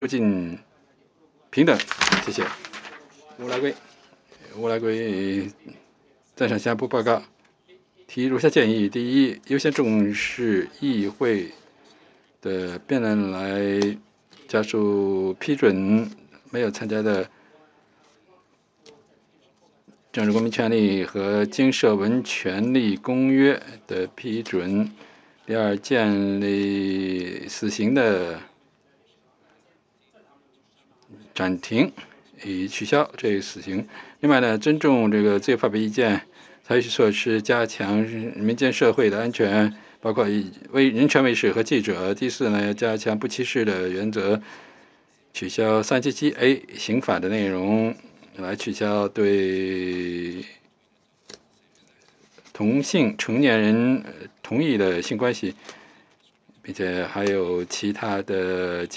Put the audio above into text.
促进平等。谢谢。乌拉圭赞赏下部报告提如下建议：第一，优先重视议会的辩论来加速批准没有参加的政治公民权利和经社文权利公约的批准。第二，建立死刑的暂停，以取消这个死刑。另外呢，尊重这个自由发表意见，采取措施加强民间社会的安全，包括以人权卫士和记者。第四呢，加强不歧视的原则，取消377A 刑法的内容，来取消对同性成年人同意的性关系，并且还有其他的